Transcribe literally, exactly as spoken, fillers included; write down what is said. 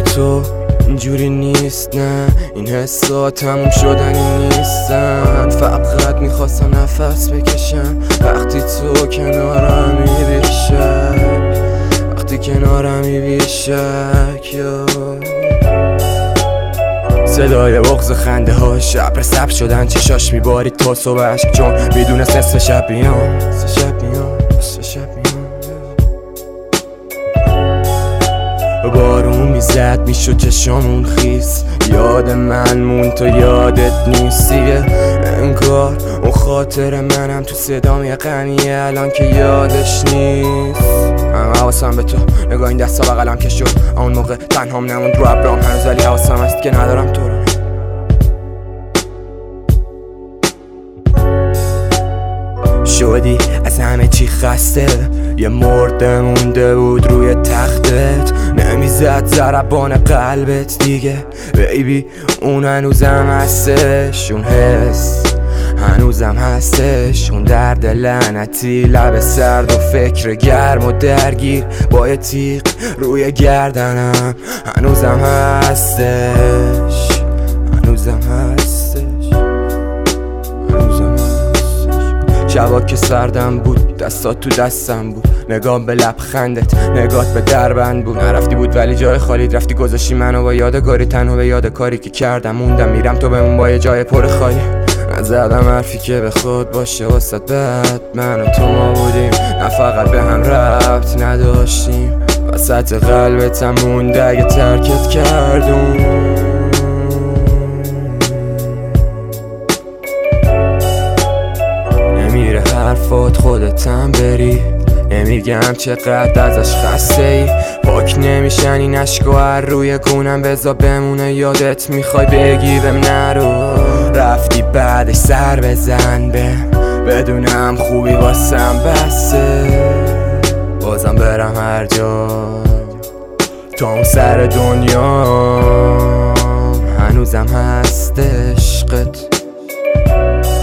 تو اینجوری نیست، نه این حسا تموم شدنی نیستن. فقط میخواستم نفس بکشم وقتی تو کنارمی بیشک، وقتی کنارمی بیشک. صدای بغض خنده ها شب رسب شدن، چشاش میبارید تا صبح عشق، چون میدونست نصف شب بیام، نصف شب بیام، نصف شب بیام. بارون میزد میشد چشامون خیس، یاد من مون تو یادت نیستیه. انگار اون خاطر منم تو صدام یه غنیه الان که یادش نیست. هم حواسم به تو نگاه این دستا بغلم که شد، اون موقع تنهام نموند رو ابرام هنوز، ولی حواسم هست که ندارم تو رو. شدی از همه چی خسته، یه مرده مونده بود روی تختت، نمیزد ضربان قلبت دیگه بیبی. اون هنوزم هستش، اون حس هنوزم هستش، اون درد لعنتی لب سرد و فکر گرم و درگیر با یه تیغ روی گردنم. هنوزم هستش، هنوزم هستش، هنوزم هستش. شبا که سردم بود دستات تو دستم بود، نگاه به لبخندت نگات به دربند بود. نرفتی بود ولی جای خالی رفتی، گذاشتی منو با یادگاری تنها به یاد کاری که کردم. موندم میرم تو بمون با یه جای پر خالی. نزدم حرفی که به خود باشه واسه بعد، من و تو ما بودیم نه فقط به هم ربط نداشتیم. وسط قلبتم مونده اگه ترکت کردم. نمیره حرفات خودتم بری، نمیگم چقدر ازش خسته ای. پاک نمیشن این عشقا هر روی گونم، بذار بمونه یادت میخوای بگی بهم نرو. رفتی بعدش سر بزن به بدونم خوبی واسم بسه، بازم برم هر جا تا اون سر دنیا. هنوزم هست عشقت.